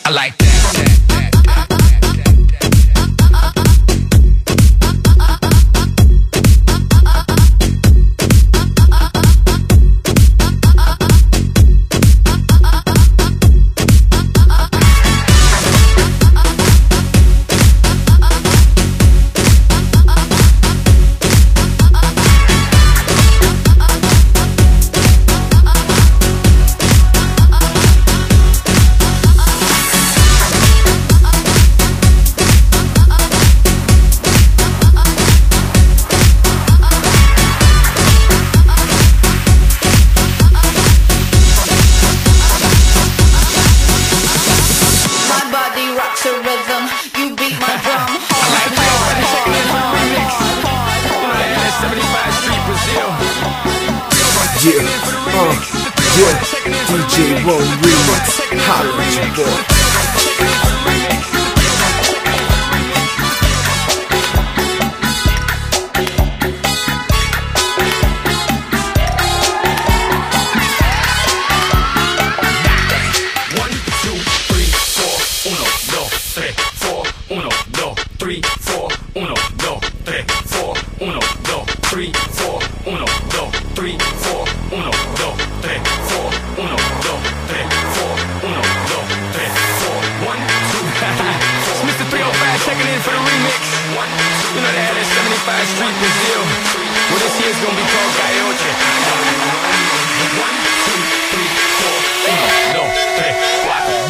I like that. To rhythm, you beat my drum hard, I like hard, that. 75th Street, Brazil. DJ Rome Remix, holla at your boy. Checking in for the remix. You know they had that 75th Street, Brazil. Well, this year's gonna be called Gaioche. 1, 2, 3, 4, 1, 2, 3, 4.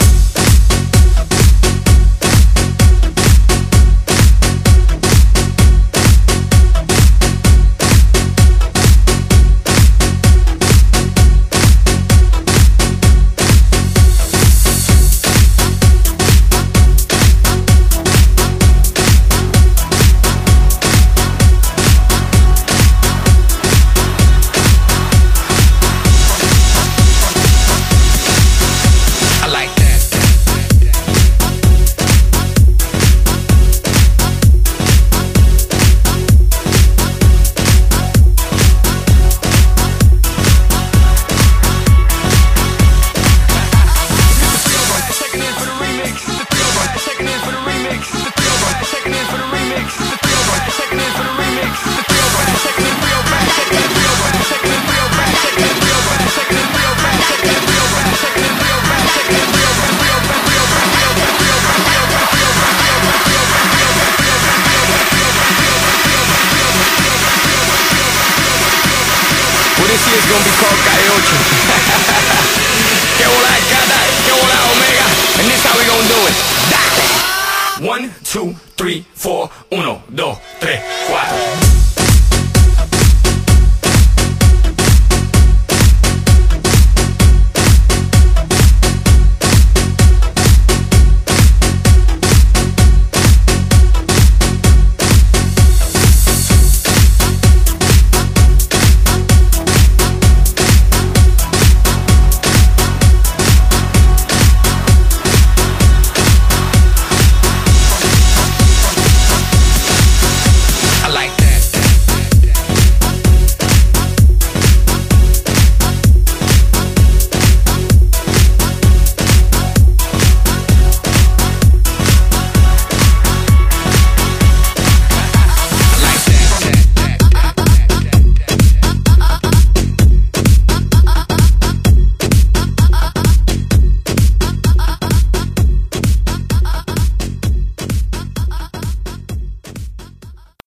This year's gonna be called Gaioche. Que hola Gata, que hola Omega, and this how we gonna do it. Dale. 1, 2, 3, 4, 1, 2.